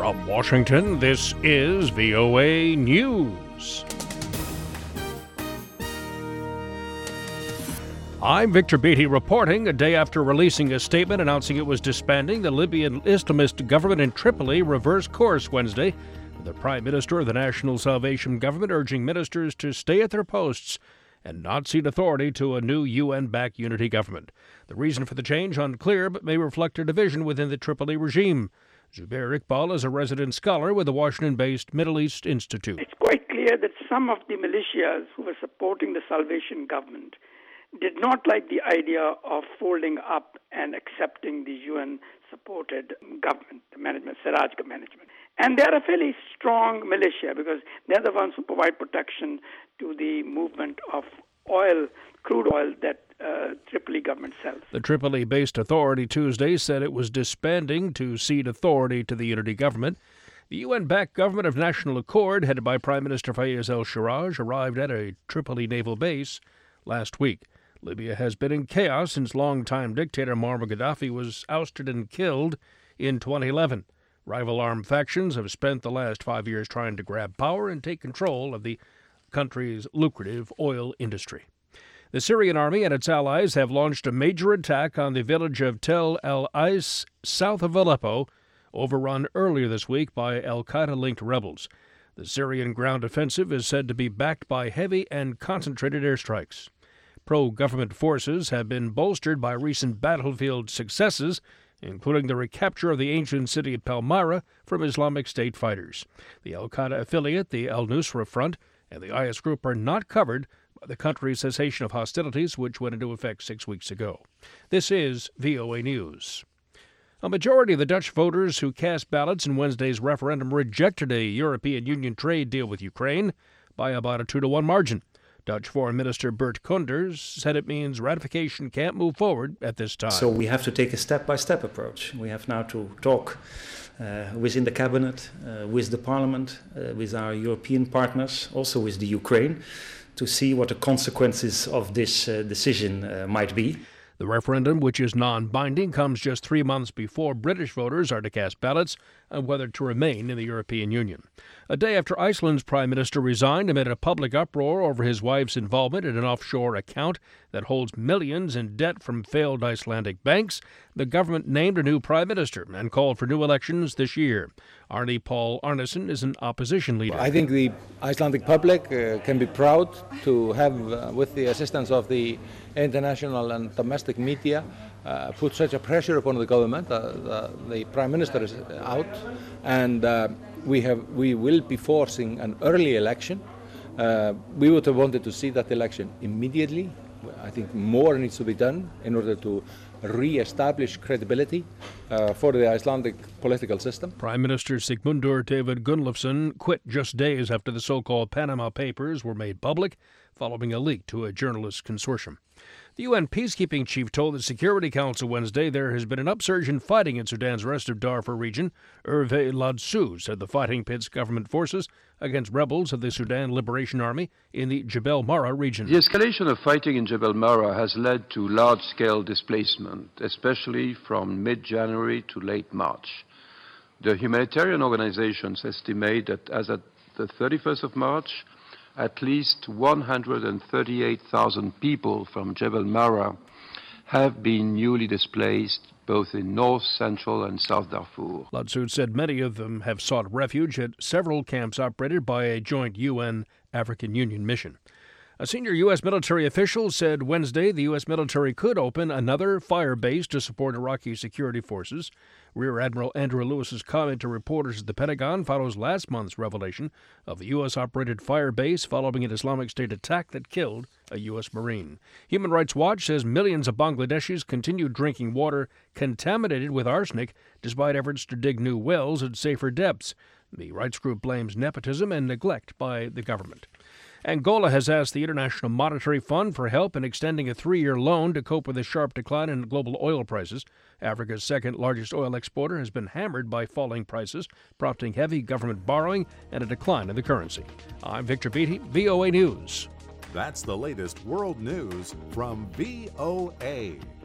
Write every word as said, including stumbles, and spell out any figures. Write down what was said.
From Washington, this is V O A News. I'm Victor Beatty reporting a day after releasing a statement announcing it was disbanding, the Libyan Islamist government in Tripoli reversed course Wednesday, with the Prime Minister of the National Salvation Government urging ministers to stay at their posts and not cede authority to a new U N-backed unity government. The reason for the change unclear, but may reflect a division within the Tripoli regime. Zubair Iqbal is a resident scholar with the Washington-based Middle East Institute. It's quite clear that some of the militias who were supporting the Salvation Government did not like the idea of folding up and accepting the U N-supported government, the management, Siraj management. And they're a fairly strong militia because they're the ones who provide protection to the movement of oil, crude oil that uh, Tripoli government sells. The Tripoli-based authority Tuesday said it was disbanding to cede authority to the unity government. The U N-backed Government of National Accord, headed by Prime Minister Fayez al-Sarraj, arrived at a Tripoli naval base last week. Libya has been in chaos since longtime dictator Muammar Gaddafi was ousted and killed in twenty eleven. Rival armed factions have spent the last five years trying to grab power and take control of the country's lucrative oil industry. The Syrian army and its allies have launched a major attack on the village of Tel el-Ais, south of Aleppo, overrun earlier this week by al-Qaeda-linked rebels. The Syrian ground offensive is said to be backed by heavy and concentrated airstrikes. Pro-government forces have been bolstered by recent battlefield successes, including the recapture of the ancient city of Palmyra from Islamic State fighters. The al-Qaeda affiliate, the al-Nusra Front, and the I S group are not covered by the country's cessation of hostilities, which went into effect six weeks ago. This is V O A News. A majority of the Dutch voters who cast ballots in Wednesday's referendum rejected a European Union trade deal with Ukraine by about a two to one margin. Dutch Foreign Minister Bert Koenders said it means ratification can't move forward at this time. So we have to take a step-by-step approach. We have now to talk uh, within the cabinet, uh, with the parliament, uh, with our European partners, also with the Ukraine, to see what the consequences of this uh, decision uh, might be. The referendum, which is non-binding, comes just three months before British voters are to cast ballots on whether to remain in the European Union. A day after Iceland's prime minister resigned amid a public uproar over his wife's involvement in an offshore account that holds millions in debt from failed Icelandic banks, the government named a new prime minister and called for new elections this year. Arne Paul Arnesen is an opposition leader. I think the Icelandic public uh, can be proud to have, uh, with the assistance of the international and domestic media, uh, put such a pressure upon the government. Uh, the, the prime minister is out, and uh, we have we will be forcing an early election. Uh, we would have wanted to see that election immediately. I think more needs to be done in order to re-establish credibility uh, for the Icelandic political system. Prime Minister Sigmundur David Gunnlaugsson quit just days after the so-called Panama Papers were made public, following a leak to a journalist consortium. The U N peacekeeping chief told the Security Council Wednesday there has been an upsurge in fighting in Sudan's rest of Darfur region. Hervé Ladsou said the fighting pits government forces against rebels of the Sudan Liberation Army in the Jebel Mara region. The escalation of fighting in Jebel Mara has led to large-scale displacement, especially from mid-January to late March. The humanitarian organizations estimate that as of the thirty-first of March, at least one hundred thirty-eight thousand people from Jebel Mara have been newly displaced, both in North, Central and South Darfur. Ladsou said many of them have sought refuge at several camps operated by a joint U N-African Union mission. A senior U S military official said Wednesday the U S military could open another fire base to support Iraqi security forces. Rear Admiral Andrew Lewis's comment to reporters at the Pentagon follows last month's revelation of a U S-operated fire base following an Islamic State attack that killed a U S Marine. Human Rights Watch says millions of Bangladeshis continue drinking water contaminated with arsenic despite efforts to dig new wells at safer depths. The rights group blames nepotism and neglect by the government. Angola has asked the International Monetary Fund for help in extending a three-year loan to cope with a sharp decline in global oil prices. Africa's second-largest oil exporter has been hammered by falling prices, prompting heavy government borrowing and a decline in the currency. I'm Victor Beatty, V O A News. That's the latest world news from V O A.